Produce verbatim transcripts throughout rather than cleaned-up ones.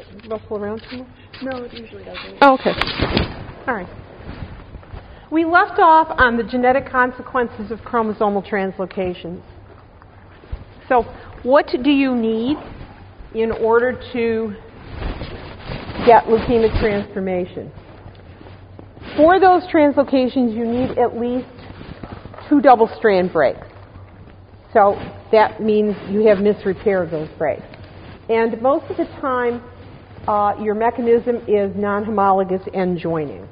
it rustle around too much? No, it usually doesn't. Oh, okay. All right. We left off on the genetic consequences of chromosomal translocations. So, what do you need in order to get leukemic transformation? For those translocations, you need at least two double-strand breaks. So that means you have misrepair of those breaks. And most of the time, uh, your mechanism is non-homologous end joining.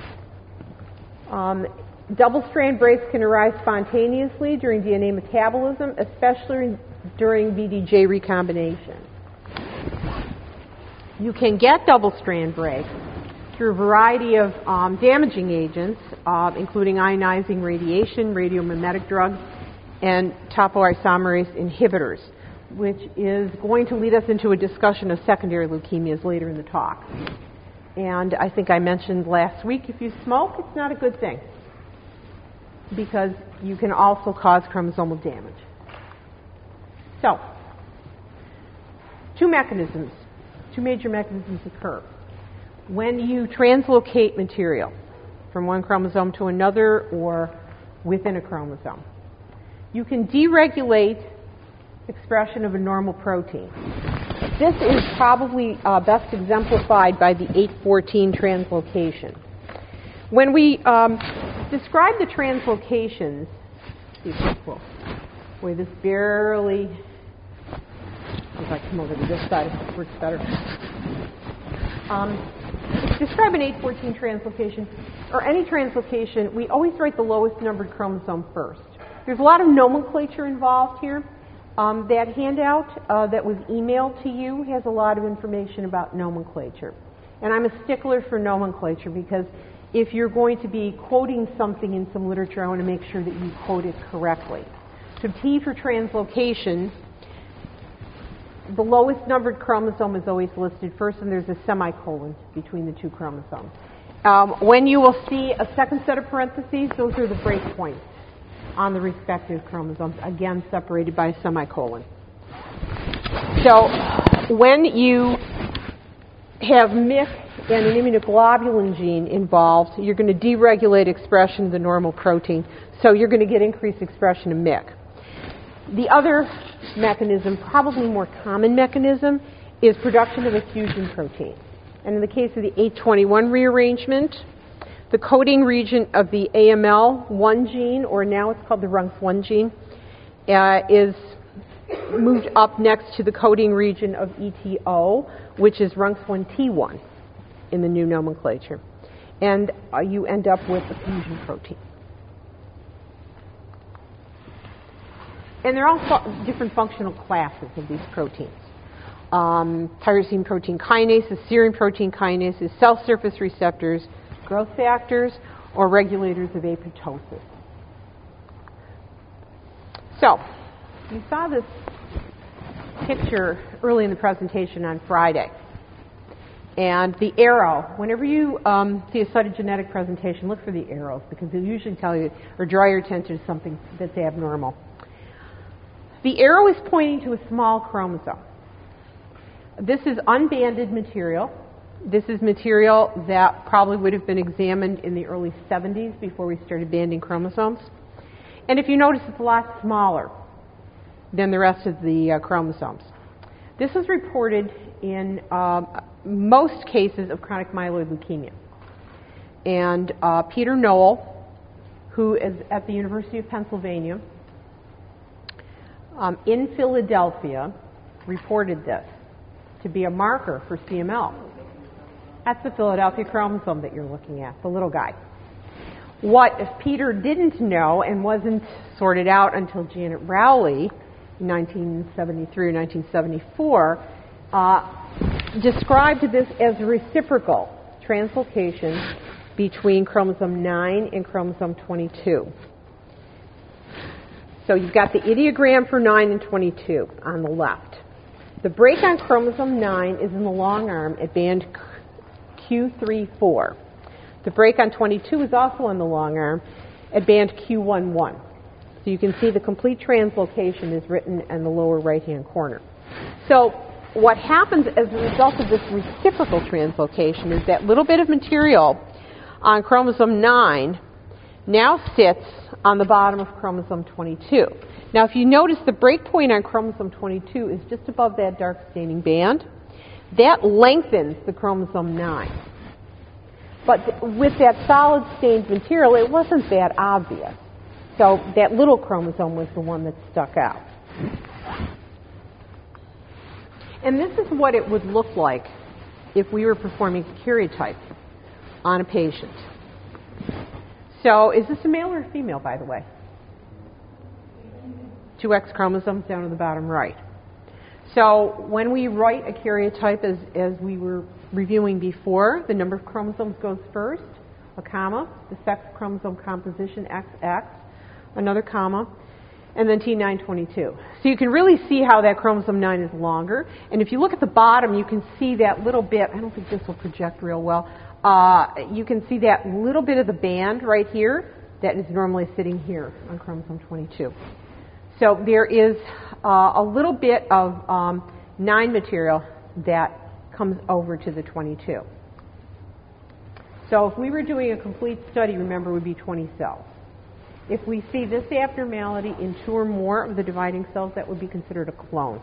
Um, double-strand breaks can arise spontaneously during D N A metabolism, especially during V D J recombination. You can get double-strand breaks through a variety of um, damaging agents, uh, including ionizing radiation, radiomimetic drugs, and topoisomerase inhibitors, which is going to lead us into a discussion of secondary leukemias later in the talk. And I think I mentioned last week, if you smoke, it's not a good thing, because you can also cause chromosomal damage. So, two mechanisms, two major mechanisms occur. When you translocate material from one chromosome to another or within a chromosome, you can deregulate expression of a normal protein. This is probably uh, best exemplified by the eight fourteen translocation. When we um, describe the translocations, see if this will, boy, this barely, if I come over to this side, it works better. Um, to describe an eight fourteen translocation, or any translocation, we always write the lowest numbered chromosome first. There's a lot of nomenclature involved here. Um, that handout uh, that was emailed to you has a lot of information about nomenclature. And I'm a stickler for nomenclature because if you're going to be quoting something in some literature, I want to make sure that you quote it correctly. So T for translocation, the lowest numbered chromosome is always listed first, and there's a semicolon between the two chromosomes. Um, when you will see a second set of parentheses, those are the breakpoints on the respective chromosomes, again separated by a semicolon. So when you have M Y C and an immunoglobulin gene involved, you're going to deregulate expression of the normal protein, so you're going to get increased expression of M Y C. The other mechanism, probably more common mechanism, is production of a fusion protein. And in the case of the eight twenty-one rearrangement, the coding region of the A M L one gene, or now it's called the R U N C one gene, uh, is moved up next to the coding region of E T O, which is R U N C one T one in the new nomenclature. And uh, you end up with a fusion protein. And there are all fu- different functional classes of these proteins. Um, tyrosine protein kinases, serine protein kinases, cell surface receptors, growth factors, or regulators of apoptosis. So, you saw this picture early in the presentation on Friday. And the arrow, whenever you um, see a cytogenetic presentation, look for the arrows, because they usually tell you or draw your attention to something that's abnormal. The arrow is pointing to a small chromosome. This is unbanded material. This is material that probably would have been examined in the early seventies before we started banding chromosomes. And if you notice, it's a lot smaller than the rest of the uh, chromosomes. This is reported in um, most cases of chronic myeloid leukemia. And uh, Peter Noel, who is at the University of Pennsylvania, um, in Philadelphia, reported this to be a marker for C M L. That's the Philadelphia chromosome that you're looking at, the little guy. What Peter didn't know and wasn't sorted out until Janet Rowley in nineteen seventy-three or nineteen seventy-four uh, described this as a reciprocal translocation between chromosome nine and chromosome twenty-two. So you've got the ideogram for nine and twenty-two on the left. The break on chromosome nine is in the long arm at band Q three four. The break on twenty-two is also on the long arm at band Q one one. So you can see the complete translocation is written in the lower right-hand corner. So what happens as a result of this reciprocal translocation is that little bit of material on chromosome nine now sits on the bottom of chromosome twenty-two. Now, if you notice, the break point on chromosome twenty-two is just above that dark staining band. That lengthens the chromosome nine. But th- with that solid stained material, it wasn't that obvious. So that little chromosome was the one that stuck out. And this is what it would look like if we were performing a karyotype on a patient. So is this a male or a female, by the way? Two X chromosomes down to the bottom right. So when we write a karyotype, as, as we were reviewing before, the number of chromosomes goes first, a comma, the sex chromosome composition, X X, another comma, and then T nine twenty-two. So you can really see how that chromosome nine is longer. And if you look at the bottom, you can see that little bit. I don't think this will project real well. Uh, you can see that little bit of the band right here that is normally sitting here on chromosome twenty-two. So there is uh, a little bit of um, nine material that comes over to the twenty-two. So if we were doing a complete study, remember, it would be twenty cells. If we see this abnormality in two or more of the dividing cells, that would be considered a clone.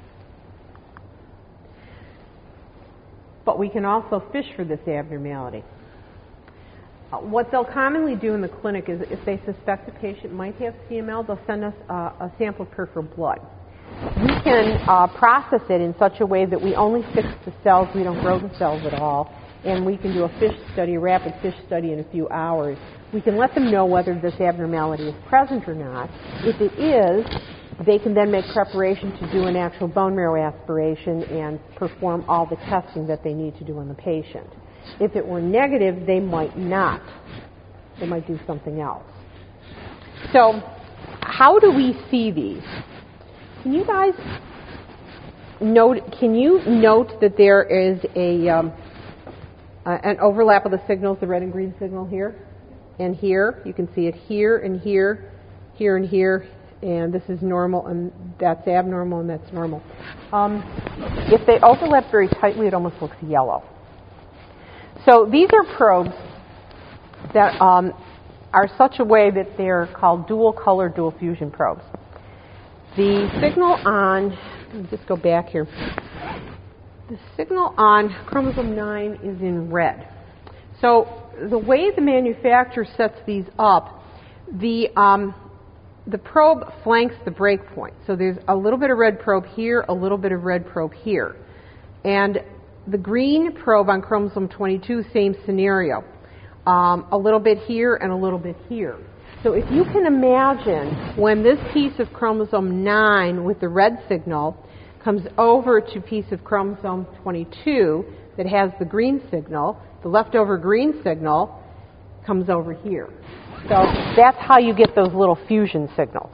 But we can also fish for this abnormality. Uh, what they'll commonly do in the clinic is if they suspect a patient might have C M L, they'll send us uh, a sample of peripheral blood. We can uh, process it in such a way that we only fix the cells, we don't grow the cells at all, and we can do a fish study, a rapid fish study in a few hours. We can let them know whether this abnormality is present or not. If it is, they can then make preparation to do an actual bone marrow aspiration and perform all the testing that they need to do on the patient. If it were negative, they might not. They might do something else. So how do we see these? Can you guys note, can you note that there is a, um, uh, an overlap of the signals, the red and green signal here and here? You can see it here and here, here and here, and this is normal, and that's abnormal, and that's normal. Um, if they overlap very tightly, it almost looks yellow. So these are probes that um, are such a way that they're called dual color, dual fusion probes. The signal on, let me just go back here. The signal on chromosome nine is in red. So the way the manufacturer sets these up, the um, the probe flanks the break point. So there's a little bit of red probe here, a little bit of red probe here. And the green probe on chromosome twenty-two, same scenario. Um, a little bit here and a little bit here. So if you can imagine when this piece of chromosome nine with the red signal comes over to a piece of chromosome twenty-two that has the green signal, the leftover green signal comes over here. So that's how you get those little fusion signals.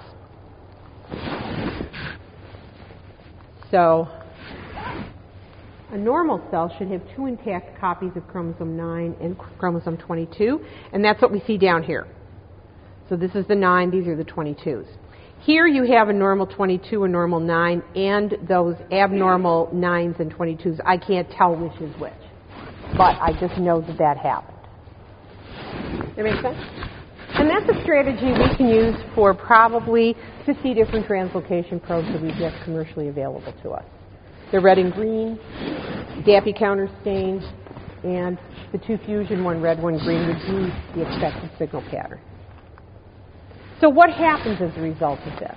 So a normal cell should have two intact copies of chromosome nine and chromosome twenty-two, and that's what we see down here. So this is the nine, these are the twenty-twos. Here you have a normal twenty-two, a normal nine, and those abnormal nines and twenty-twos. I can't tell which is which, but I just know that that happened. That make sense? And that's a strategy we can use for probably fifty different translocation probes that we get commercially available to us. They're red and green, D A P I counter stained, and the two fusion, one red, one green, would be the expected signal pattern. So what happens as a result of this?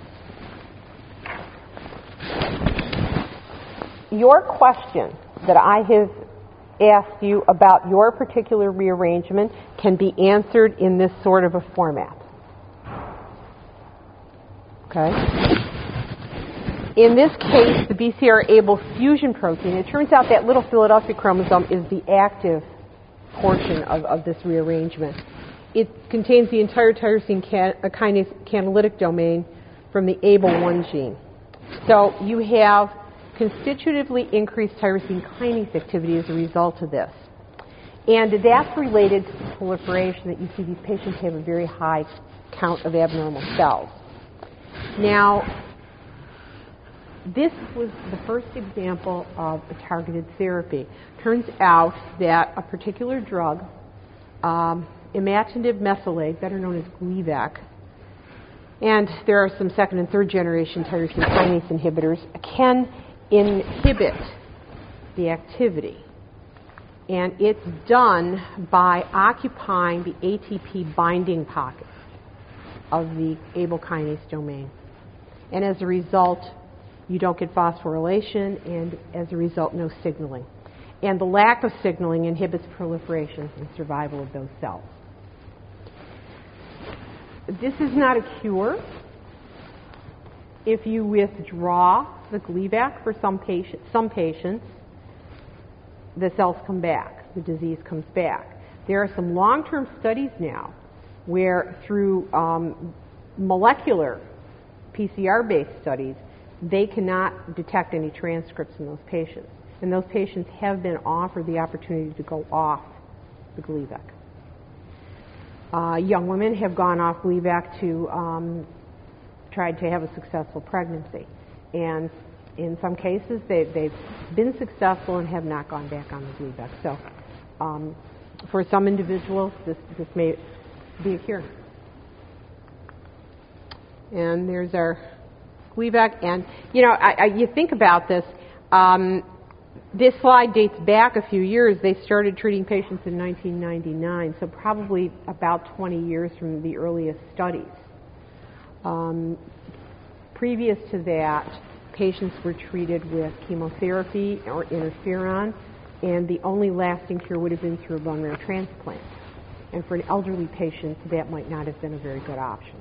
Your question that I have asked you about your particular rearrangement can be answered in this sort of a format. Okay? In this case, the B C R A B L fusion protein, it turns out that little Philadelphia chromosome is the active portion of, of this rearrangement. It contains the entire tyrosine kinase catalytic domain from the A B L one gene. So you have constitutively increased tyrosine kinase activity as a result of this. And that's related to the proliferation that you see these patients have a very high count of abnormal cells. Now, this was the first example of a targeted therapy. Turns out that a particular drug, um, imatinib mesylate, better known as Gleevec, and there are some second and third generation tyrosine kinase inhibitors, can inhibit the activity. And it's done by occupying the A T P binding pocket of the Abl kinase domain. And as a result, you don't get phosphorylation, and as a result, no signaling. And the lack of signaling inhibits proliferation and survival of those cells. This is not a cure. If you withdraw the Gleevec for some, patient, some patients, the cells come back, the disease comes back. There are some long-term studies now where through um, molecular P C R-based studies, they cannot detect any transcripts in those patients. And those patients have been offered the opportunity to go off the Gleevec. Uh, young women have gone off Gleevec to um, try to have a successful pregnancy. And in some cases, they, they've been successful and have not gone back on the Gleevec. So um, for some individuals, this, this may be a cure. And there's our Gleevec. And, you know, I, I, you think about this. Um, this slide dates back a few years. They started treating patients in nineteen ninety-nine, so probably about twenty years from the earliest studies. Um, previous to that, patients were treated with chemotherapy or interferon, and the only lasting cure would have been through a bone marrow transplant. And for an elderly patient, that might not have been a very good option.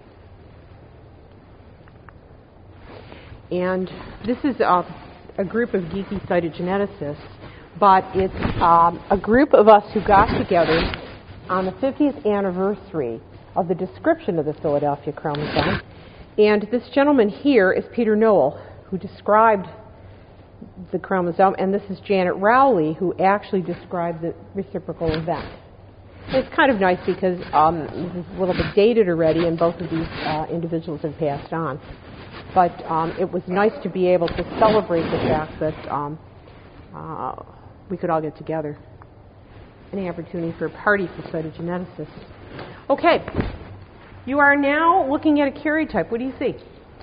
And this is a, a group of geeky cytogeneticists, but it's um, a group of us who got together on the fiftieth anniversary of the description of the Philadelphia chromosome. And this gentleman here is Peter Noel, who described the chromosome, and this is Janet Rowley, who actually described the reciprocal event. And it's kind of nice because um, this is a little bit dated already, and both of these uh, individuals have passed on. But um, it was nice to be able to celebrate the fact that um, uh, we could all get together. Any opportunity for a party for cytogeneticists. Okay, you are now looking at a karyotype. What do you see?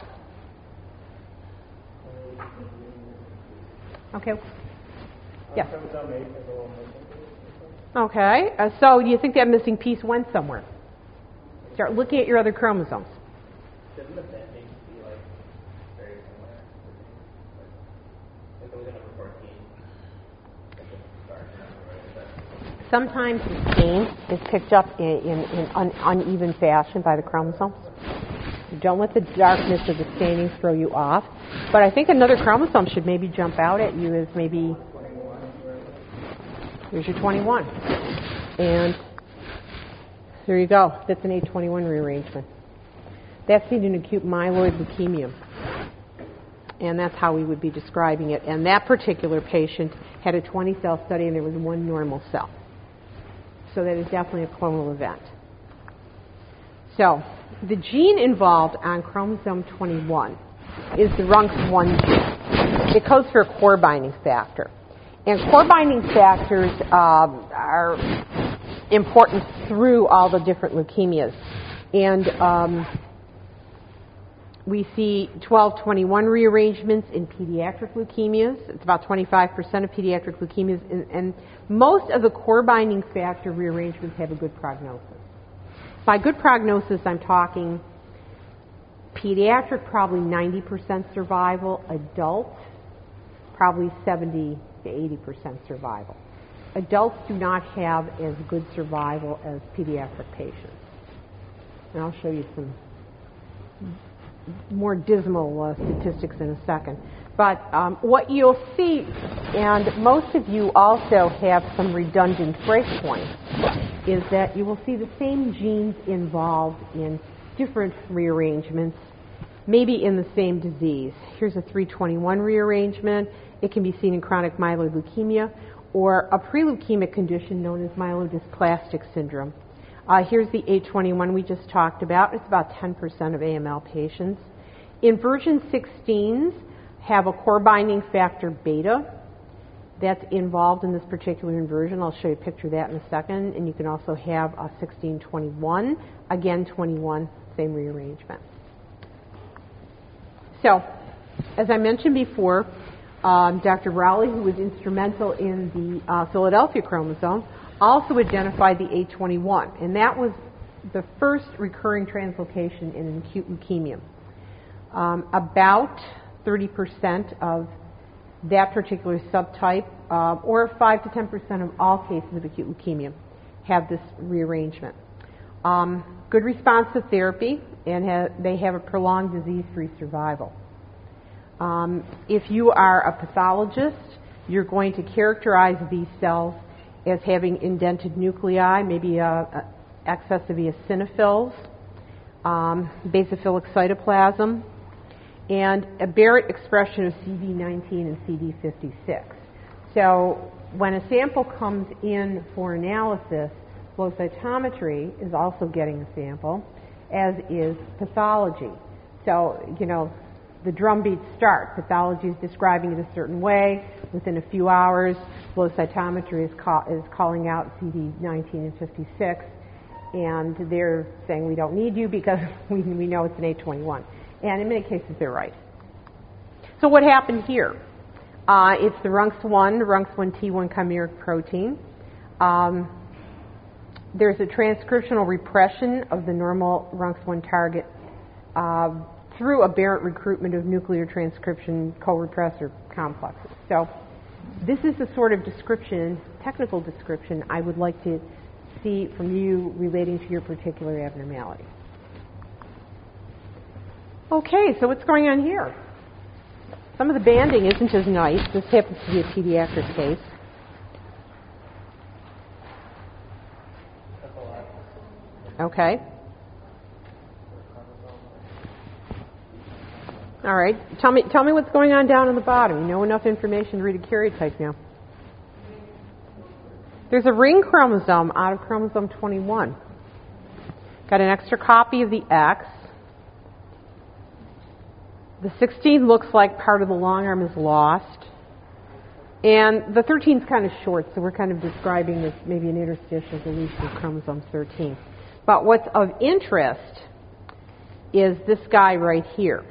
Okay. Yes. Okay. Uh, so do you think that missing piece went somewhere? Start looking at your other chromosomes. Doesn't the bend need to be like very similar? Like, like it was in number fourteen. Sometimes the stain is picked up in, in, in un, uneven fashion by the chromosomes. Don't let the darkness of the staining throw you off. But I think another chromosome should maybe jump out at you as maybe, here's your twenty-one. And there you go. That's an A twenty-one rearrangement. That's seen in acute myeloid leukemia. And that's how we would be describing it. And that particular patient had a twenty-cell study, and there was one normal cell. So that is definitely a clonal event. So the gene involved on chromosome twenty-one is the R U N C one gene. It codes for a core binding factor. And core binding factors um, are important through all the different leukemias. And um, we see twelve twenty-one rearrangements in pediatric leukemias. It's about twenty-five percent of pediatric leukemias. And, and most of the core binding factor rearrangements have a good prognosis. By good prognosis, I'm talking pediatric, probably ninety percent survival. Adult, probably seventy to eighty percent survival. Adults do not have as good survival as pediatric patients. And I'll show you some more dismal uh, statistics in a second. But um, what you'll see, and most of you also have some redundant breakpoints, is that you will see the same genes involved in different rearrangements, maybe in the same disease. Here's a three twenty-one rearrangement. It can be seen in chronic myeloid leukemia or a pre-leukemic condition known as myelodysplastic syndrome. Uh, here's the A twenty-one we just talked about. It's about ten percent of A M L patients. In version sixteens, have a core binding factor beta that's involved in this particular inversion. I'll show you a picture of that in a second. And you can also have a sixteen twenty-one, again twenty-one, same rearrangement. So, as I mentioned before, um, Doctor Rowley, who was instrumental in the uh, Philadelphia chromosome, also identified the A twenty-one, and that was the first recurring translocation in an acute leukemia. Um, about thirty percent of that particular subtype, uh, or five to ten percent of all cases of acute leukemia, have this rearrangement. Um, good response to therapy, and ha- they have a prolonged disease-free survival. Um, if you are a pathologist, you're going to characterize these cells as having indented nuclei, maybe a, a excess of eosinophils, um, basophilic cytoplasm, and a Barrett expression of C D nineteen and C D fifty-six. So when a sample comes in for analysis, flow cytometry is also getting a sample, as is pathology. So, you know, the drumbeat start. Pathology is describing it a certain way. Within a few hours, flow cytometry is, call, is calling out C D nineteen and fifty-six, and they're saying we don't need you because we, we know it's an A twenty-one. And in many cases, they're right. So what happened here? Uh, it's the R U N C one, R U N C one T one chimeric protein. Um, there's a transcriptional repression of the normal R U N C one target uh, through aberrant recruitment of nuclear transcription co-repressor complexes. So this is the sort of description, technical description, I would like to see from you relating to your particular abnormality. Okay, so what's going on here? Some of the banding isn't as nice. This happens to be a pediatric case. Okay. All right. Tell me, tell me what's going on down in the bottom. You know enough information to read a karyotype now. There's a ring chromosome out of chromosome twenty-one. Got an extra copy of the X. The sixteen looks like part of the long arm is lost. And the thirteen is kind of short, so we're kind of describing this maybe an interstitial deletion of chromosome thirteen. But what's of interest is this guy right here.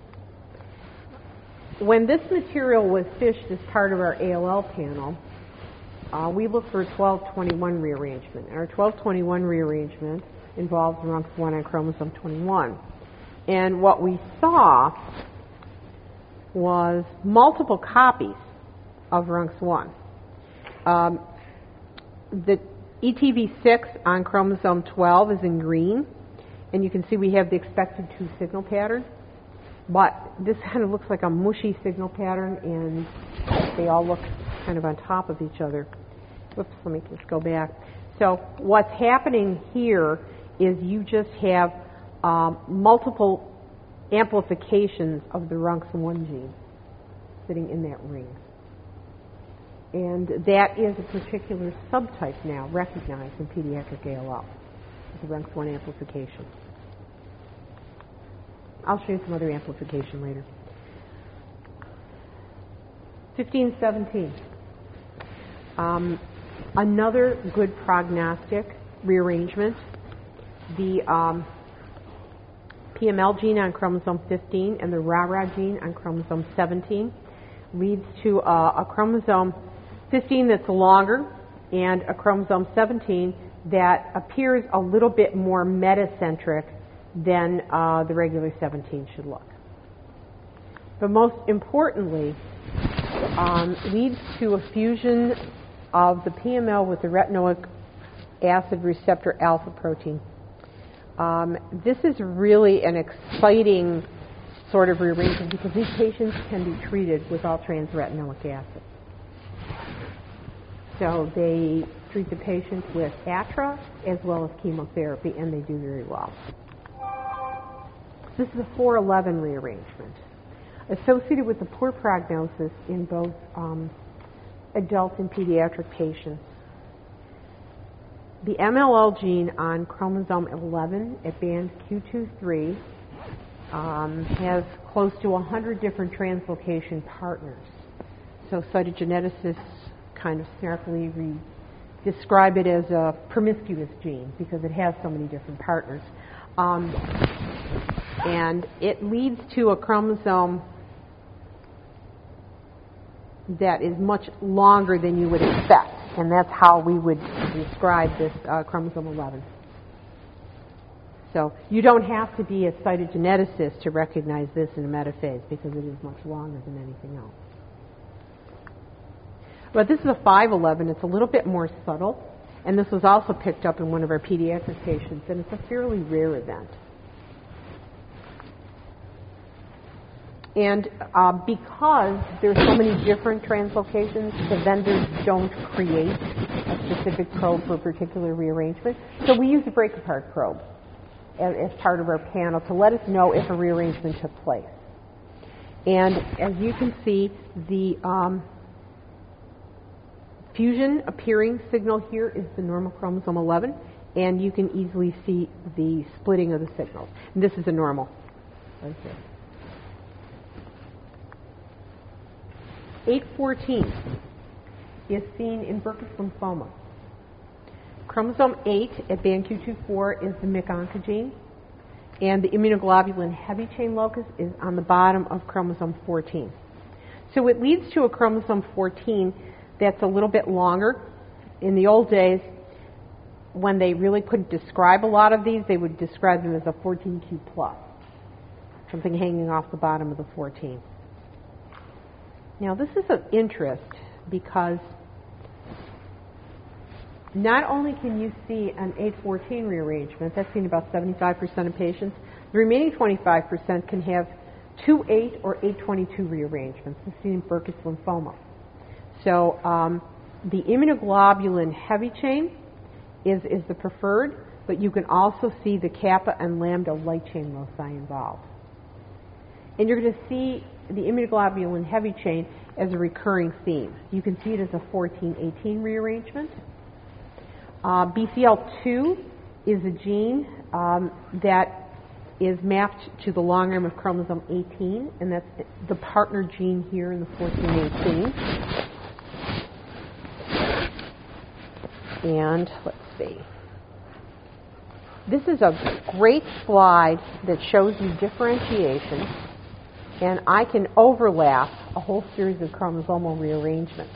When this material was fished as part of our A L L panel, uh, we looked for a twelve twenty-one rearrangement. And our twelve twenty-one rearrangement involves R U N C one on chromosome twenty-one. And what we saw was multiple copies of R U N C one. Um, the E T V six on chromosome twelve is in green, and you can see we have the expected two signal pattern. But this kind of looks like a mushy signal pattern, and they all look kind of on top of each other. Whoops, let me just go back. So what's happening here is you just have um, multiple amplifications of the R U N C one gene sitting in that ring. And that is a particular subtype now recognized in pediatric A L L, the R U N C one amplification. I'll show you some other amplification later. fifteen seventeen. Um, another good prognostic rearrangement. The um, P M L gene on chromosome fifteen and the R A R A gene on chromosome seventeen leads to uh, a chromosome fifteen that's longer and a chromosome seventeen that appears a little bit more metacentric than uh, the regular seventeen should look. But most importantly, um, leads to a fusion of the P M L with the retinoic acid receptor alpha protein. Um, this is really an exciting sort of rearrangement because these patients can be treated with all trans-retinoic acid. So they treat the patient with A T R A as well as chemotherapy, and they do very well. This is a four eleven rearrangement associated with the poor prognosis in both um, adult and pediatric patients. The M L L gene on chromosome eleven at band Q twenty-three um, has close to one hundred different translocation partners. So cytogeneticists kind of snarkily re- describe it as a promiscuous gene because it has so many different partners. Um, and it leads to a chromosome that is much longer than you would expect. And that's how we would describe this uh, chromosome eleven. So you don't have to be a cytogeneticist to recognize this in a metaphase because it is much longer than anything else. But this is a five eleven. It's a little bit more subtle. And this was also picked up in one of our pediatric patients, and it's a fairly rare event. And uh, because there's so many different translocations, the vendors don't create a specific probe for a particular rearrangement. So we use a break-apart probe as, as part of our panel to let us know if a rearrangement took place. And as you can see, the um, fusion appearing signal here is the normal chromosome eleven, and you can easily see the splitting of the signals. And this is a normal right here. eight fourteen is seen in Burkitt's lymphoma. Chromosome eight at band Q twenty-four is the M Y C oncogene, and the immunoglobulin heavy chain locus is on the bottom of chromosome fourteen. So it leads to a chromosome fourteen that's a little bit longer. In the old days, when they really couldn't describe a lot of these, they would describe them as a fourteen Q plus, something hanging off the bottom of the fourteen. Now, this is of interest because not only can you see an eight fourteen rearrangement, that's seen about seventy-five percent of patients, the remaining twenty-five percent can have two eight or eight twenty-two rearrangements. This is seen in Burkitt's lymphoma. So um, the immunoglobulin heavy chain is, is the preferred, but you can also see the kappa and lambda light chain loci involved. And you're going to see the immunoglobulin heavy chain as a recurring theme. You can see it as a fourteen eighteen rearrangement. Uh, B C L two is a gene um, that is mapped to the long arm of chromosome eighteen, and that's the partner gene here in the fourteen eighteen. And let's see. This is a great slide that shows you differentiation, and I can overlap a whole series of chromosomal rearrangements.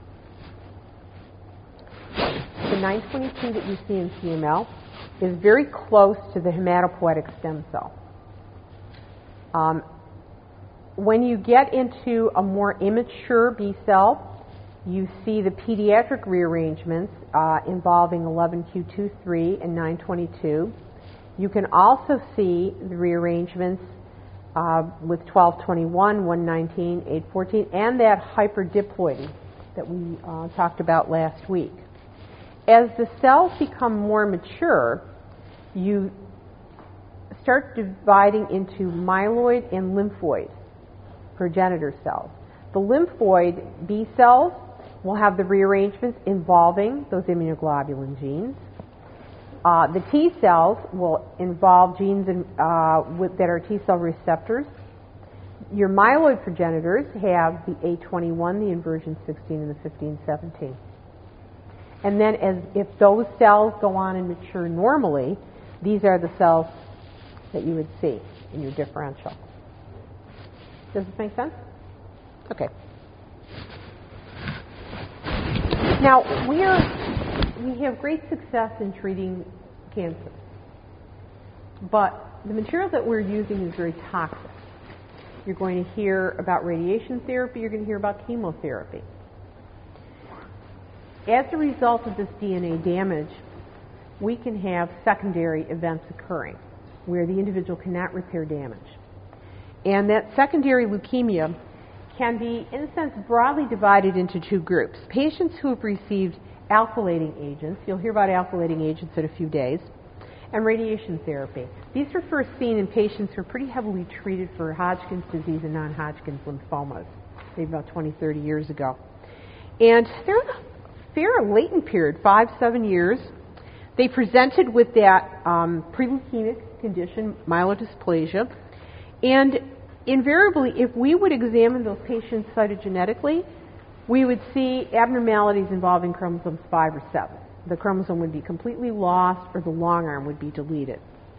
The nine twenty-two that you see in C M L is very close to the hematopoietic stem cell. Um, when you get into a more immature B cell, you see the pediatric rearrangements uh, involving eleven Q twenty-three and nine twenty-two. You can also see the rearrangements uh, with twelve twenty-one, one nineteen, eight fourteen, and that hyperdiploidy that we uh, talked about last week. As the cells become more mature, you start dividing into myeloid and lymphoid progenitor cells. The lymphoid B cells will have the rearrangements involving those immunoglobulin genes. Uh, the T cells will involve genes in, uh, with, that are T cell receptors. Your myeloid progenitors have the A twenty-one, the inversion sixteen, and the fifteen seventeen. And then as if those cells go on and mature normally, these are the cells that you would see in your differential. Does this make sense? Okay. Now, we are, we have great success in treating cancer, but the material that we're using is very toxic. You're going to hear about radiation therapy, you're going to hear about chemotherapy. As a result of this D N A damage, we can have secondary events occurring where the individual cannot repair damage. And that secondary leukemia can be, in a sense, broadly divided into two groups. Patients who have received alkylating agents, you'll hear about alkylating agents in a few days, and radiation therapy. These were first seen in patients who are pretty heavily treated for Hodgkin's disease and non-Hodgkin's lymphomas, maybe about twenty, thirty years ago. And there's a fair latent period, five, seven years. They presented with that um, pre-leukemic condition, myelodysplasia, And invariably, if we would examine those patients cytogenetically, we would see abnormalities involving chromosomes five or seven. The chromosome would be completely lost or the long arm would be deleted.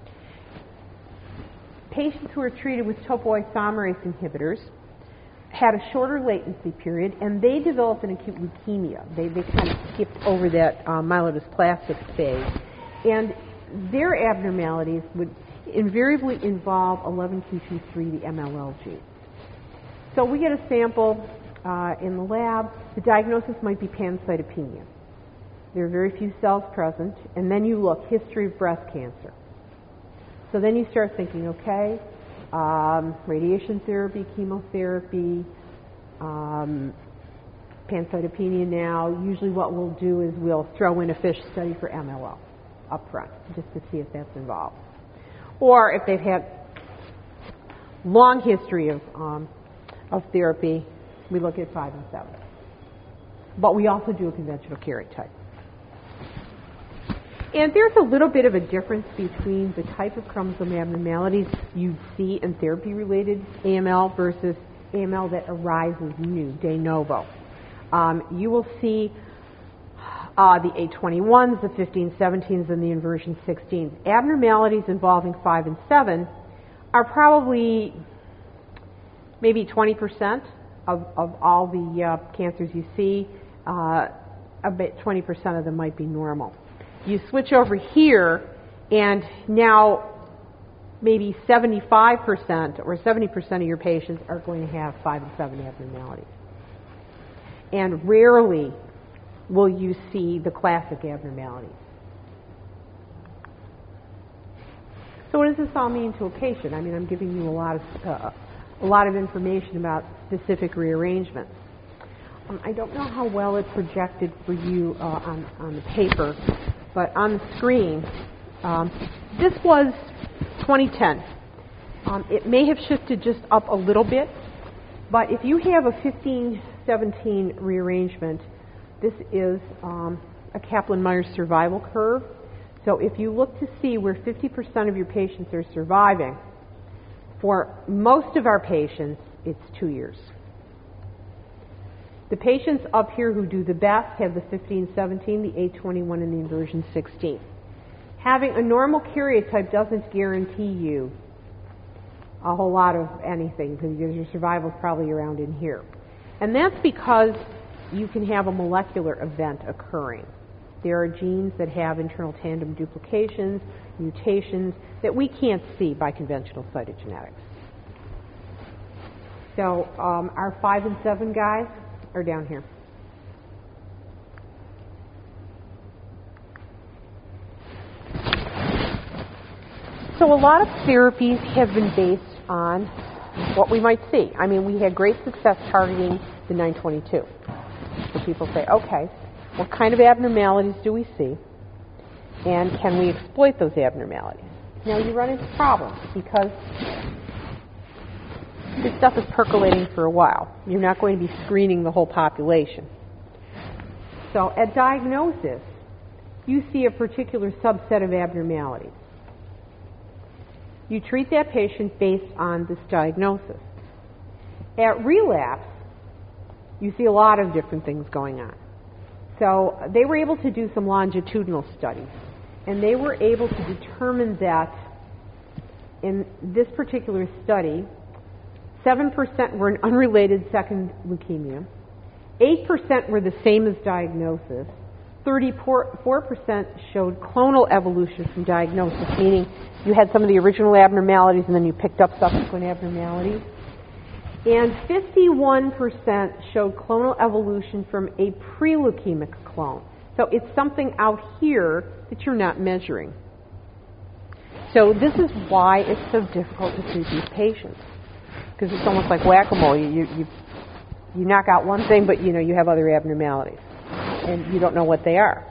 Patients who were treated with topoisomerase inhibitors had a shorter latency period, and they developed an acute leukemia. They, they kind of skipped over that uh, myelodysplastic phase. And their abnormalities would invariably involve eleven q twenty-three, the M L L gene. So we get a sample uh, in the lab. The diagnosis might be pancytopenia. There are very few cells present, and then you look, history of breast cancer. So then you start thinking, okay, um, radiation therapy, chemotherapy, um, pancytopenia now. Usually what we'll do is we'll throw in a FISH study for M L L up front, just to see if that's involved. Or if they've had long history of, um, of therapy, we look at five and seven. But we also do a conventional karyotype. And there's a little bit of a difference between the type of chromosome abnormalities you see in therapy-related A M L versus A M L that arises new, de novo. Um, you will see uh, the A twenty-ones, the fifteen seventeens, and the inversion sixteens. Abnormalities involving five and seven are probably maybe twenty percent of, of all the uh, cancers you see. Uh, about twenty percent of them might be normal. You switch over here, and now maybe seventy-five percent or seventy percent of your patients are going to have five and seven abnormalities. And rarely will you see the classic abnormalities. So what does this all mean to a patient? I mean, I'm giving you a lot of, uh, a lot of information about specific rearrangements. Um, I don't know how well it projected for you uh, on, on the paper, but on the screen, um, this was twenty ten. Um, it may have shifted just up a little bit, but if you have a fifteen seventeen rearrangement, this is um, a Kaplan-Meier survival curve. So if you look to see where fifty percent of your patients are surviving, for most of our patients, it's two years. The patients up here who do the best have the fifteen seventeen, the A twenty-one, and the inversion sixteen. Having a normal karyotype doesn't guarantee you a whole lot of anything, because your survival is probably around in here. And that's because you can have a molecular event occurring. There are genes that have internal tandem duplications, mutations, that we can't see by conventional cytogenetics. So um, our five and seven guys are down here. So a lot of therapies have been based on what we might see. I mean, we had great success targeting the nine twenty-two. So people say, okay, what kind of abnormalities do we see? And can we exploit those abnormalities? Now you run into problems because this stuff is percolating for a while. You're not going to be screening the whole population. So at diagnosis, you see a particular subset of abnormalities. You treat that patient based on this diagnosis. At relapse, you see a lot of different things going on. So they were able to do some longitudinal studies, and they were able to determine that in this particular study, seven percent were an unrelated second leukemia, eight percent were the same as diagnosis, thirty-four percent showed clonal evolution from diagnosis, meaning you had some of the original abnormalities and then you picked up subsequent abnormalities, and fifty-one percent showed clonal evolution from a pre-leukemic clone. So it's something out here that you're not measuring. So this is why it's so difficult to treat these patients, because it's almost like whack-a-mole. You, you, you, you knock out one thing, but you know you have other abnormalities, and you don't know what they are.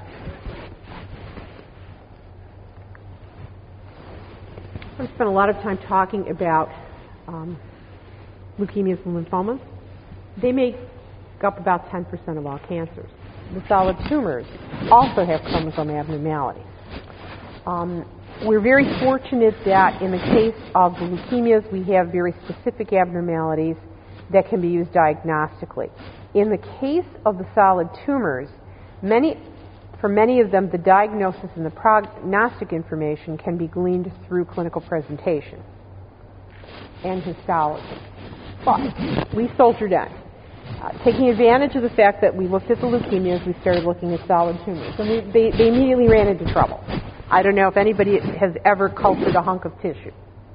I've spent a lot of time talking about um, leukemias and lymphomas. They make up about ten percent of all cancers. The solid tumors also have chromosome abnormalities. Um, we're very fortunate that in the case of the leukemias, we have very specific abnormalities that can be used diagnostically. In the case of the solid tumors, many, for many of them, the diagnosis and the prognostic information can be gleaned through clinical presentation and histology. But we soldiered on. Uh, taking advantage of the fact that we looked at the leukemias, we started looking at solid tumors. And we, they, they immediately ran into trouble. I don't know if anybody has ever cultured a hunk of tissue.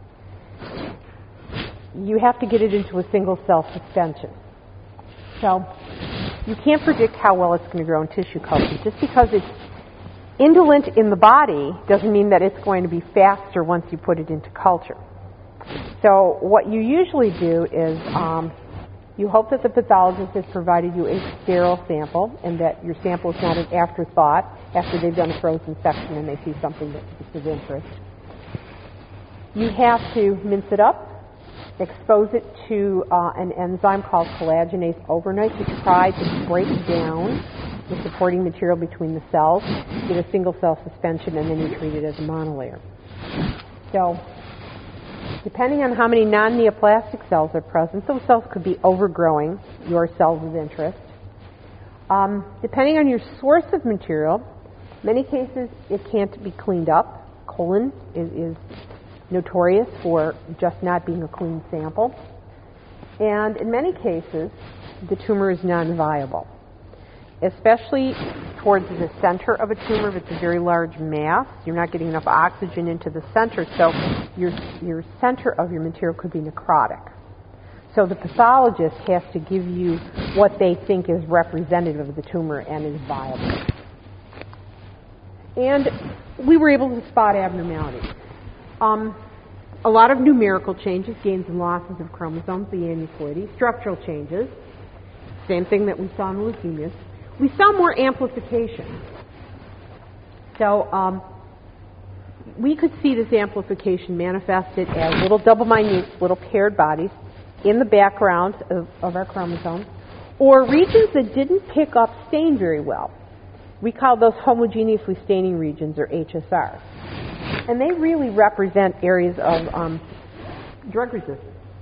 You have to get it into a single cell suspension. So you can't predict how well it's going to grow in tissue culture. Just because it's indolent in the body doesn't mean that it's going to be faster once you put it into culture. So what you usually do is um, you hope that the pathologist has provided you a sterile sample and that your sample is not an afterthought after they've done a frozen section and they see something that's of interest. You have to mince it up, expose it to uh, an enzyme called collagenase overnight to try to break down the supporting material between the cells, get a single cell suspension, and then you treat it as a monolayer. So, depending on how many non-neoplastic cells are present, those cells could be overgrowing your cells of interest. Um, depending on your source of material, many cases it can't be cleaned up. Colon is, is notorious for just not being a clean sample. And in many cases, the tumor is non-viable, especially towards the center of a tumor. If it's a very large mass, you're not getting enough oxygen into the center, so your, your center of your material could be necrotic. So the pathologist has to give you what they think is representative of the tumor and is viable. And we were able to spot abnormalities. Um, a lot of numerical changes, gains and losses of chromosomes, the aneuploidy, structural changes, same thing that we saw in leukemias. We saw more amplification. So um, we could see this amplification manifested as little double minutes, little paired bodies in the background of, of our chromosomes, or regions that didn't pick up stain very well. We call those homogeneously staining regions, or H S Rs. And they really represent areas of um, drug resistance.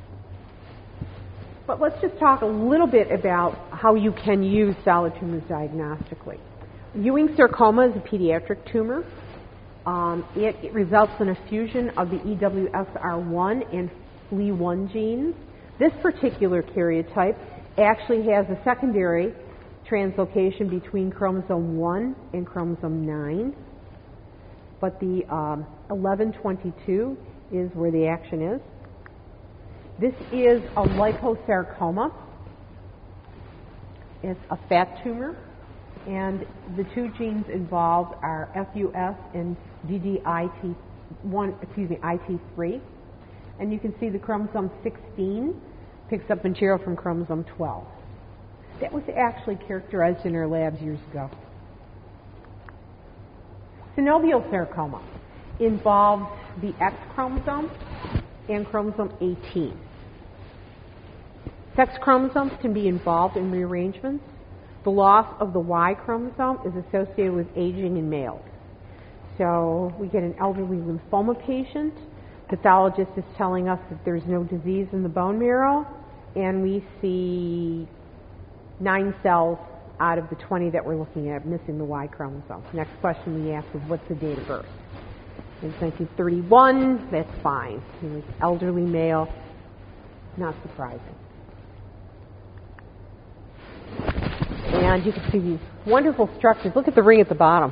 But let's just talk a little bit about how you can use solid tumors diagnostically. Ewing sarcoma is a pediatric tumor. Um, it, it results in a fusion of the E W S R one and F L E one genes. This particular karyotype actually has a secondary translocation between chromosome one and chromosome nine. But the um, eleven twenty-two is where the action is. This is a liposarcoma. It's a fat tumor, and the two genes involved are F U S and D D I T one, excuse me, I T three. And you can see the chromosome sixteen picks up material from chromosome twelve. That was actually characterized in our labs years ago. Synovial sarcoma involves the X chromosome and chromosome eighteen. Sex chromosomes can be involved in rearrangements. The loss of the Y chromosome is associated with aging in males. So we get an elderly lymphoma patient. Pathologist is telling us that there's no disease in the bone marrow, and we see nine cells out of the twenty that we're looking at missing the Y chromosome. Next question we ask is, what's the date of birth? It's nineteen thirty-one, that's fine. He was elderly male, not surprising. And you can see these wonderful structures. Look at the ring at the bottom.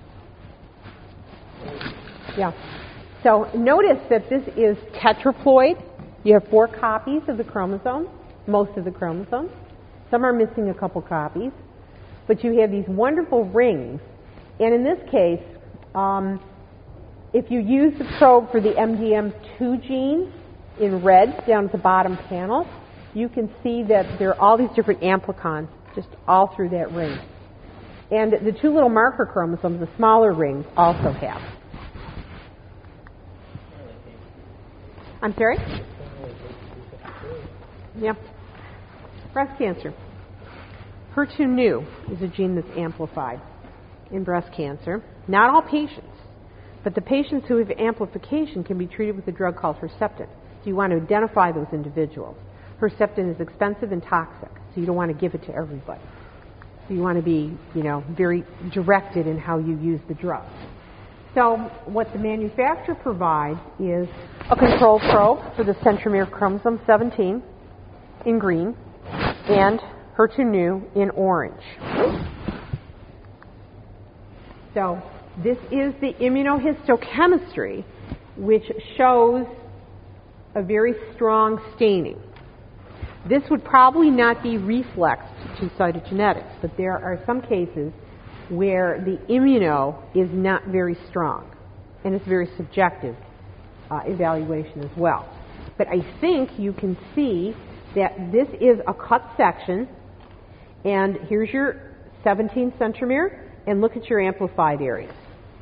Yeah. So notice that this is tetraploid. You have four copies of the chromosome, most of the chromosomes. Some are missing a couple copies. But you have these wonderful rings. And in this case, um, if you use the probe for the M D M two gene in red down at the bottom panel, you can see that there are all these different amplicons just all through that ring. And the two little marker chromosomes, the smaller rings, also have. I'm sorry? Yeah. Breast cancer. H E R two neu is a gene that's amplified in breast cancer. Not all patients. But the patients who have amplification can be treated with a drug called Herceptin. So you want to identify those individuals. Herceptin is expensive and toxic, so you don't want to give it to everybody. So you want to be, you know, very directed in how you use the drug. So what the manufacturer provides is a control probe for the centromere chromosome seventeen in green and H E R two neu in orange. So this is the immunohistochemistry, which shows a very strong staining. This would probably not be reflexed to cytogenetics, but there are some cases where the immuno is not very strong, and it's very subjective uh, evaluation as well. But I think you can see that this is a cut section, and here's your seventeen centromere, and look at your amplified areas.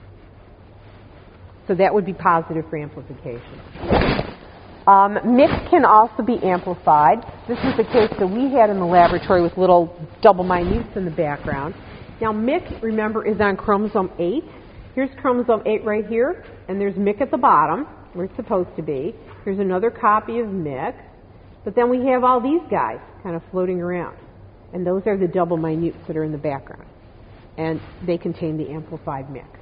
So that would be positive for amplification. Um, M Y C can also be amplified. This is the case that we had in the laboratory with little double minutes in the background. Now, M Y C, remember, is on chromosome eight. Here's chromosome eight right here, and there's M Y C at the bottom, where it's supposed to be. Here's another copy of M Y C. But then we have all these guys kind of floating around, and those are the double minutes that are in the background, and they contain the amplified M Y C.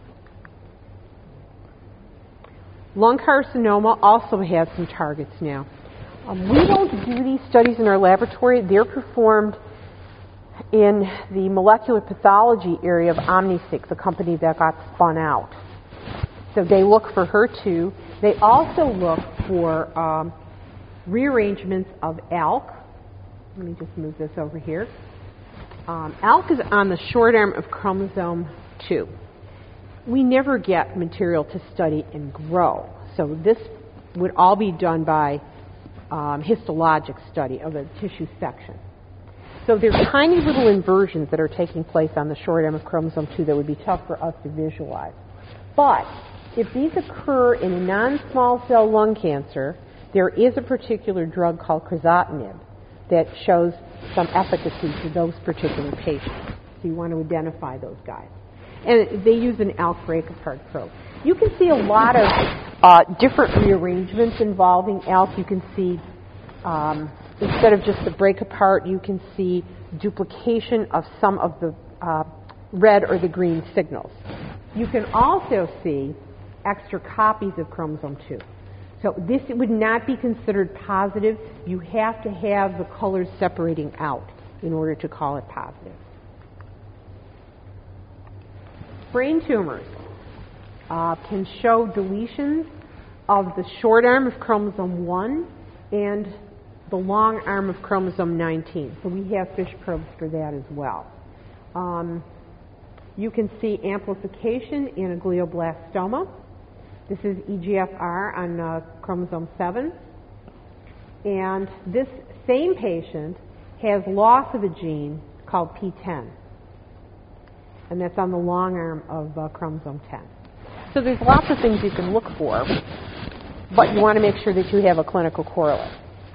Lung carcinoma also has some targets now. Um, we don't do these studies in our laboratory. They're performed in the molecular pathology area of Omnisix, a company that got spun out. So they look for H E R two. They also look for um, rearrangements of A L K. Let me just move this over here. Um, A L K is on the short arm of chromosome two. We never get material to study and grow. So this would all be done by um, histologic study of a tissue section. So there's tiny little inversions that are taking place on the short arm of chromosome two that would be tough for us to visualize. But if these occur in a non-small cell lung cancer, there is a particular drug called crizotinib that shows some efficacy for those particular patients. So you want to identify those guys. And they use an A L K break-apart probe. You can see a lot of uh, different rearrangements involving A L K. You can see, um, instead of just the break-apart, you can see duplication of some of the uh, red or the green signals. You can also see extra copies of chromosome two. So this would not be considered positive. You have to have the colors separating out in order to call it positive. Brain tumors uh, can show deletions of the short arm of chromosome one and the long arm of chromosome nineteen. So we have FISH probes for that as well. Um, you can see amplification in a glioblastoma. This is E G F R on uh, chromosome seven. And this same patient has loss of a gene called P ten. And that's on the long arm of uh, chromosome ten. So there's lots of things you can look for, but you want to make sure that you have a clinical correlate.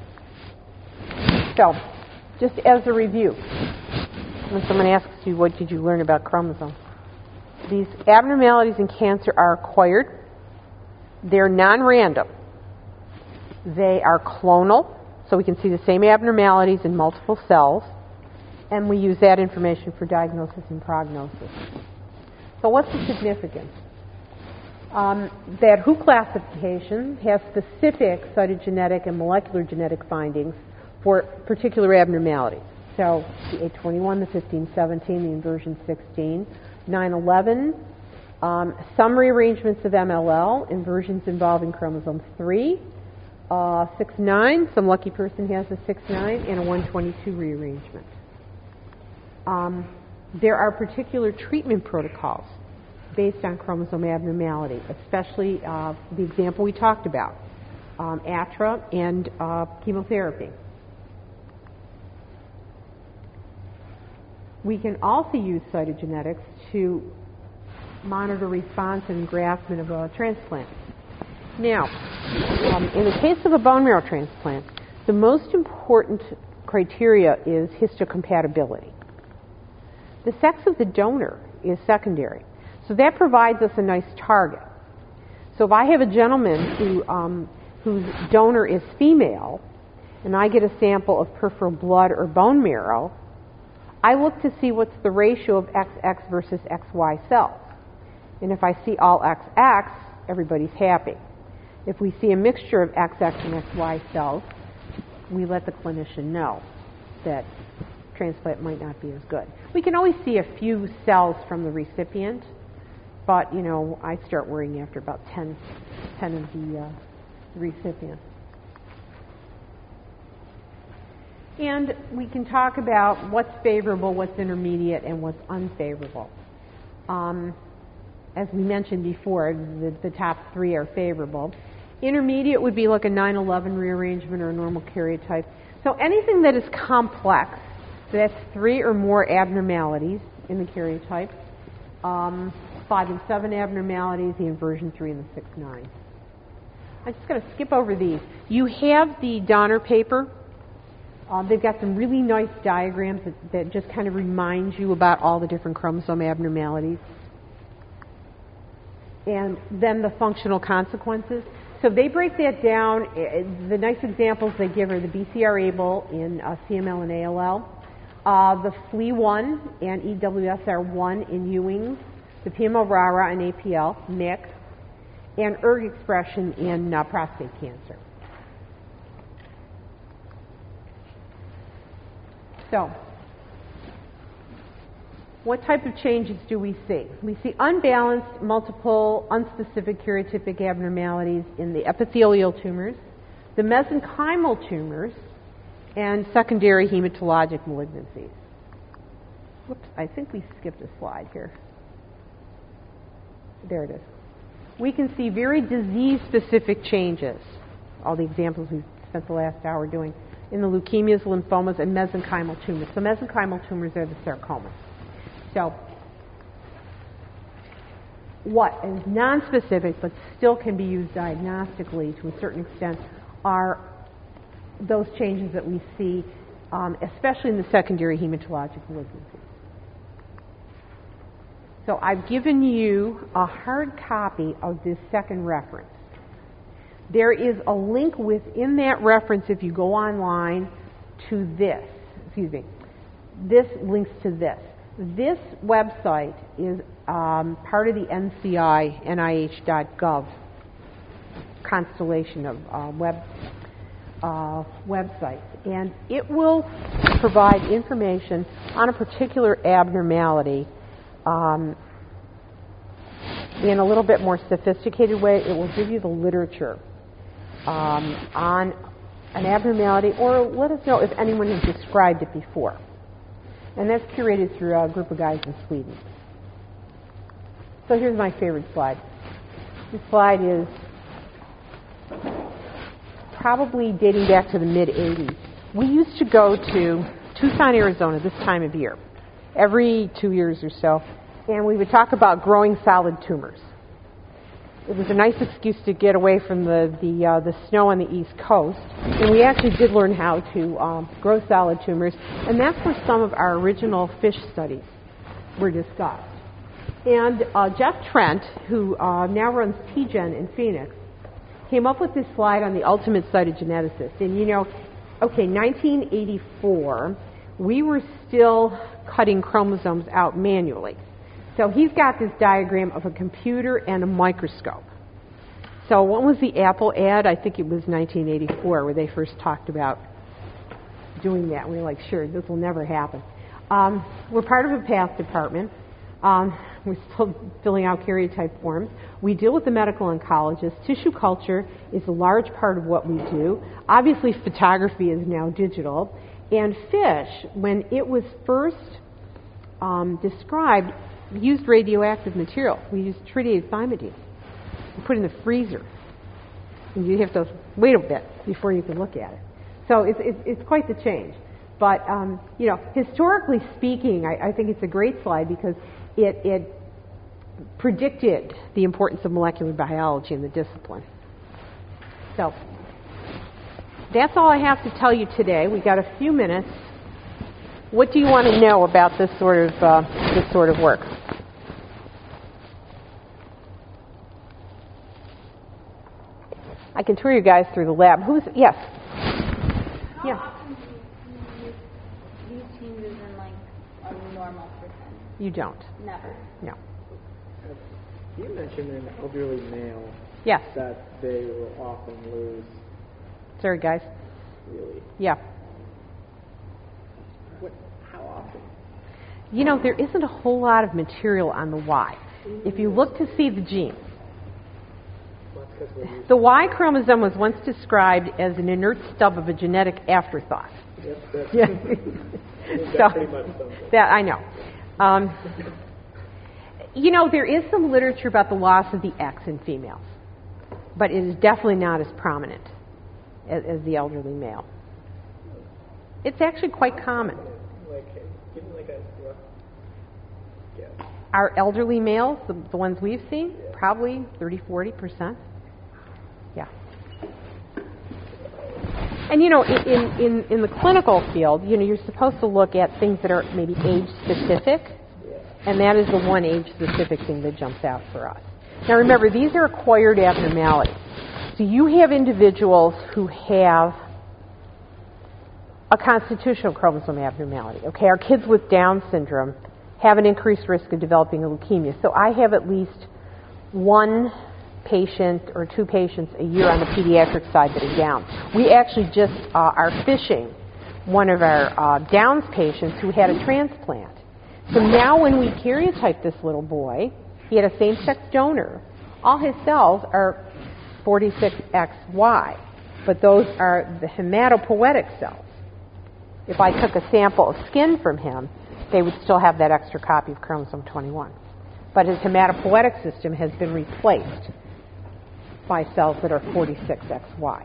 So, just as a review, when someone asks you, what did you learn about chromosomes? These abnormalities in cancer are acquired. They're non-random. They are clonal, so we can see the same abnormalities in multiple cells. And we use that information for diagnosis and prognosis. So what's the significance? Um, that W H O classification has specific cytogenetic and molecular genetic findings for particular abnormalities. So the eight twenty-one, the fifteen seventeen, the inversion sixteen, nine eleven, um, some rearrangements of M L L, inversions involving chromosome three, uh, six nine, some lucky person has a six nine, and a one twenty-two rearrangement. Um, there are particular treatment protocols based on chromosome abnormality, especially uh, the example we talked about, um, A T R A and uh, chemotherapy. We can also use cytogenetics to monitor response and engraftment of a transplant. Now, um, in the case of a bone marrow transplant, the most important criteria is histocompatibility. The sex of the donor is secondary. So that provides us a nice target. So if I have a gentleman who, um, whose donor is female, and I get a sample of peripheral blood or bone marrow, I look to see what's the ratio of X X versus X Y cells. And if I see all X X, everybody's happy. If we see a mixture of X X and X Y cells, we let the clinician know that transplant might not be as good. We can always see a few cells from the recipient, but, you know, I start worrying after about ten, ten of the uh, recipient. And we can talk about what's favorable, what's intermediate, and what's unfavorable. Um, as we mentioned before, the, the top three are favorable. Intermediate would be like a nine eleven rearrangement or a normal karyotype. So anything that is complex, that's three or more abnormalities in the karyotype, um, five and seven abnormalities, the inversion three and the six nine. I'm just going to skip over these. You have the Donner paper. Um, they've got some really nice diagrams that, that just kind of remind you about all the different chromosome abnormalities. And then the functional consequences. So they break that down. The nice examples they give are the B C R ABL in uh, C M L and A L L, uh, the F L E one and E W S R one in Ewing's, the P M O RARA and A P L, M I C, and E R G expression in uh, prostate cancer. So, what type of changes do we see? We see unbalanced, multiple, unspecific karyotypic abnormalities in the epithelial tumors, the mesenchymal tumors, and secondary hematologic malignancies. Whoops, I think we skipped a slide here. There it is. We can see very disease-specific changes, all the examples we spent the last hour doing, in the leukemias, lymphomas, and mesenchymal tumors. So mesenchymal tumors are the sarcomas. So what is nonspecific but still can be used diagnostically to a certain extent are those changes that we see, um, especially in the secondary hematologic malignancies. So I've given you a hard copy of this second reference. There is a link within that reference if you go online to this. Excuse me. This links to this. This website is um, part of the N C I, N I H dot gov constellation of uh, web uh, websites, and it will provide information on a particular abnormality um, in a little bit more sophisticated way. It will give you the literature um, on an abnormality, or let us know if anyone has described it before. And that's curated through a group of guys in Sweden. So here's my favorite slide. This slide is probably dating back to the mid eighties. We used to go to Tucson, Arizona this time of year, every two years or so, and we would talk about growing solid tumors. It was a nice excuse to get away from the the, uh, the snow on the East Coast, and we actually did learn how to um, grow solid tumors, and that's where some of our original fish studies were discussed. And uh, Jeff Trent, who uh, now runs T Gen in Phoenix, came up with this slide on the ultimate cytogeneticist. And you know, okay, nineteen eighty-four, we were still cutting chromosomes out manually. So he's got this diagram of a computer and a microscope. So what was the Apple ad? I think it was nineteen eighty-four where they first talked about doing that. We were like, sure, this will never happen. Um, we're part of a PATH department. Um, we're still filling out karyotype forms. We deal with the medical oncologist. Tissue culture is a large part of what we do. Obviously, photography is now digital. And fish, when it was first um, described, used radioactive material. We used tritiated thymidine. We put it in the freezer. And you have to wait a bit before you can look at it. So it's, it's, it's quite the change. But, um, you know, historically speaking, I, I think it's a great slide because it, it predicted the importance of molecular biology in the discipline. So that's all I have to tell you today. We've got a few minutes. What do you want to know about this sort of uh, this sort of work? I can tour you guys through the lab. Who's, yes? How Yeah. often do you use these changes in like a normal person? You don't. Never. No. You mentioned an elderly male Yes. that they will often lose. Sorry, guys. Really? Yeah. What? How often? You know, there isn't a whole lot of material on the Y. If you look to see the genes, Well, that's 'cause we're used the Y chromosome was once described as an inert stub of a genetic afterthought. Yep, that's, Yeah. that's So, pretty much something. that I know. Um, you know, there is some literature about the loss of the X in females, but it is definitely not as prominent as, as the elderly male. It's actually quite common. Like, give me like a rough guess. Our elderly males, the, the ones we've seen, probably thirty, forty percent. Yeah. And, you know, in, in, in the clinical field, you know, you're supposed to look at things that are maybe age-specific, and that is the one age-specific thing that jumps out for us. Now, remember, these are acquired abnormalities. So you have individuals who have a constitutional chromosome abnormality. Okay, our kids with Down syndrome have an increased risk of developing a leukemia. So I have at least one patient or two patients a year on the pediatric side that are Down. We actually just uh, are fishing one of our uh, Downs patients who had a transplant. So now when we karyotype this little boy, he had a same-sex donor. All his cells are forty-six X Y, but those are the hematopoietic cells. If I took a sample of skin from him, they would still have that extra copy of chromosome twenty-one. But his hematopoietic system has been replaced by cells that are forty-six X Y.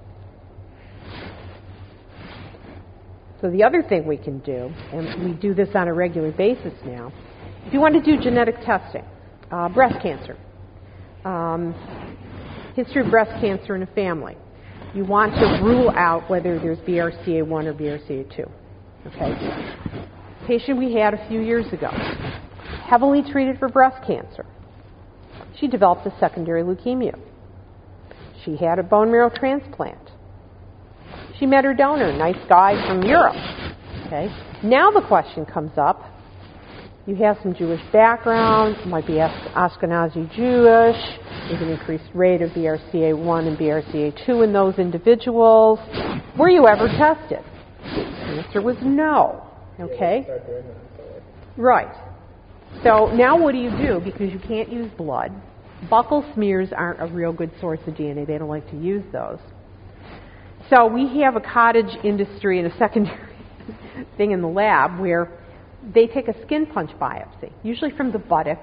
So the other thing we can do, and we do this on a regular basis now, if you want to do genetic testing, uh, breast cancer, um, history of breast cancer in a family, you want to rule out whether there's B R C A one or B R C A two. Okay? Patient we had a few years ago, heavily treated for breast cancer. She developed a secondary leukemia. She had a bone marrow transplant. She met her donor, nice guy from Europe. Okay? Now the question comes up, you have some Jewish background, you might be Ashkenazi Jewish, there's an increased rate of B R C A one and B R C A two in those individuals. Were you ever tested? The answer was no. Okay? Right. So now what do you do? Because you can't use blood. Buccal smears aren't a real good source of D N A. They don't like to use those. So we have a cottage industry and a secondary thing in the lab where they take a skin punch biopsy, usually from the buttock.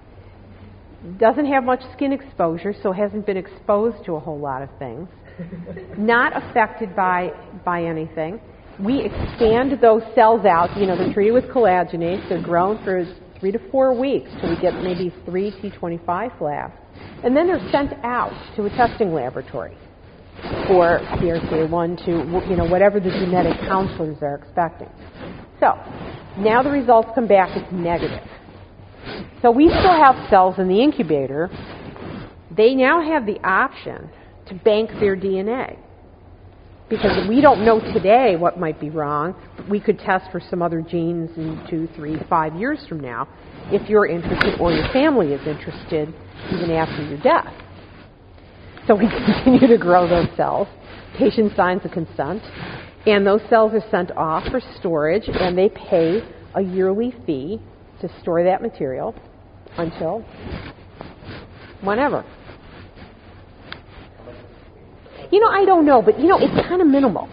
Doesn't have much skin exposure, so hasn't been exposed to a whole lot of things. Not affected by, by anything. We expand those cells out. You know, they're treated with collagenase. They're grown for three to four weeks till we get maybe three T twenty-five flaps. And then they're sent out to a testing laboratory for B R C A one, two, you know, whatever the genetic counselors are expecting. So now the results come back, it's negative. So we still have cells in the incubator. They now have the option to bank their D N A. Because we don't know today what might be wrong, but we could test for some other genes in two, three, five years from now if you're interested or your family is interested even after your death. So we continue to grow those cells. Patient signs a consent, and those cells are sent off for storage, and they pay a yearly fee to store that material until whenever. You know, I don't know, but, you know, it's kind of minimal.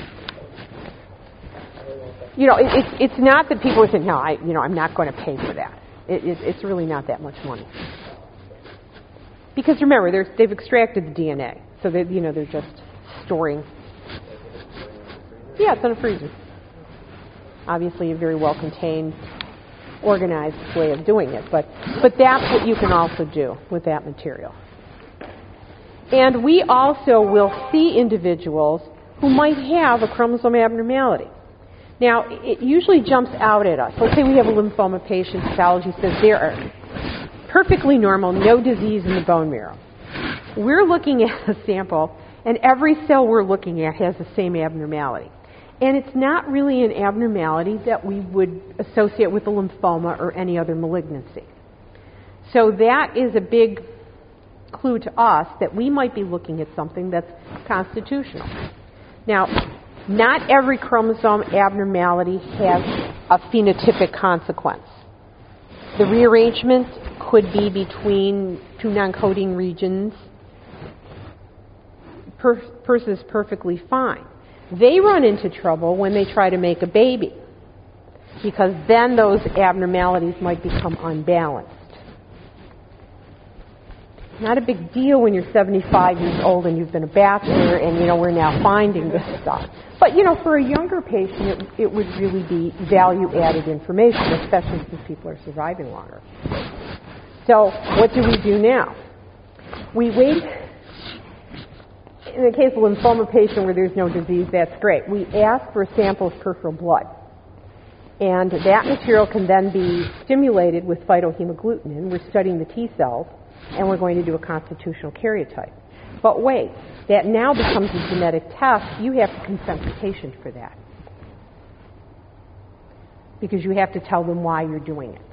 You know, it, it's it's not that people are saying, no, I, you know, I'm not going to pay for that. It, it, it's really not that much money. Because remember, they're, they've extracted the D N A, so they, you know, they're just storing. Yeah, it's in a freezer. Obviously, a very well-contained, organized way of doing it, but but that's what you can also do with that material. And we also will see individuals who might have a chromosome abnormality. Now, it usually jumps out at us. Let's say we have a lymphoma patient, pathology says they are perfectly normal, no disease in the bone marrow. we're looking at a sample, and every cell we're looking at has the same abnormality. And it's not really an abnormality that we would associate with a lymphoma or any other malignancy. So that is a big clue to us that we might be looking at something that's constitutional. Now, not every chromosome abnormality has a phenotypic consequence. The rearrangement could be between two non-coding regions. Per- person is perfectly fine. They run into trouble when they try to make a baby, because then those abnormalities might become unbalanced. Not a big deal when you're seventy-five years old and you've been a bachelor and, you know, we're now finding this stuff. But, you know, for a younger patient, it, it would really be value-added information, especially since people are surviving longer. So what do we do now? We wait. In the case of a lymphoma patient where there's no disease, that's great. We ask for a sample of peripheral blood. And that material can then be stimulated with phytohemagglutinin. We're studying the T cells, and we're going to do a constitutional karyotype. But wait, that now becomes a genetic test. You have to consent the patient for that, because you have to tell them why you're doing it.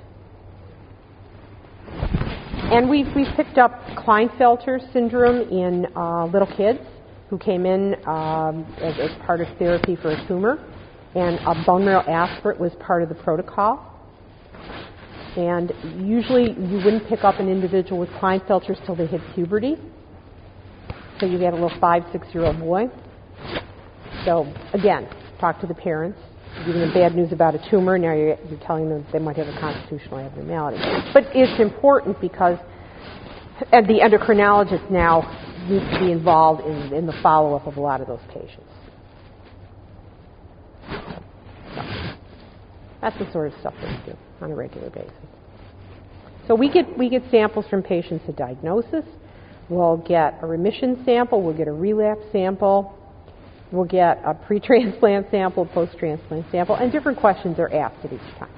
And we've, we've picked up Klinefelter syndrome in uh, little kids who came in um, as, as part of therapy for a tumor, and a bone marrow aspirate was part of the protocol. And usually you wouldn't pick up an individual with Klinefelter's till they hit puberty. So you get a little five, six-year-old boy. So again, talk to the parents. Giving them bad news about a tumor, now you're, you're telling them they might have a constitutional abnormality. But it's important because and the endocrinologist now needs to be involved in, in the follow-up of a lot of those patients. So that's the sort of stuff that we do on a regular basis. So we get we get samples from patients at diagnosis. We'll get a remission sample. We'll get a relapse sample. We'll get a pre-transplant sample, post-transplant sample, and different questions are asked at each time.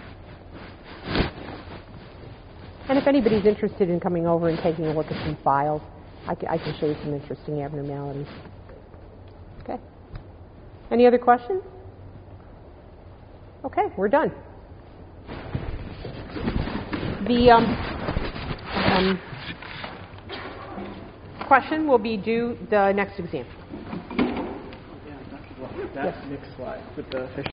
And if anybody's interested in coming over and taking a look at some files, I can, I can show you some interesting abnormalities. Okay. Any other questions? Okay, we're done. The um, um, question will be due the next exam. That yes. Next slide with the fish.